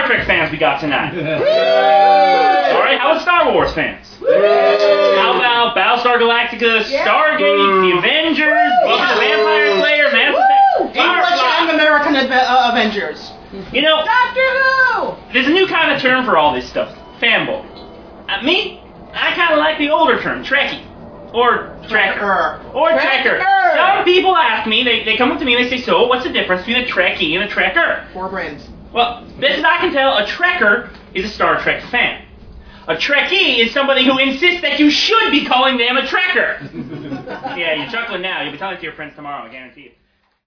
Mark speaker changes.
Speaker 1: Star Trek fans we got tonight? Alright, how about Star Wars fans? How about Battlestar Galactica, Stargate, The Avengers, Buffy the Vampire Slayer, Mass Effect,
Speaker 2: English and American Avengers.
Speaker 1: You know,
Speaker 2: Doctor Who!
Speaker 1: there's a new kind of term for all this stuff. Fanboy. Me, I kind of like the older term, Trekkie. Or Trekker. Or Trekker. Some people ask me, they come up to me and they say, so what's the difference between a Trekkie and a Trekker?
Speaker 2: 4 brains.
Speaker 1: Well, best as I can tell, a Trekker is a Star Trek fan. A Trekkie is somebody who insists that you should be calling them a Trekker. Yeah, you're chuckling now. You'll be telling it to your friends tomorrow, I guarantee it.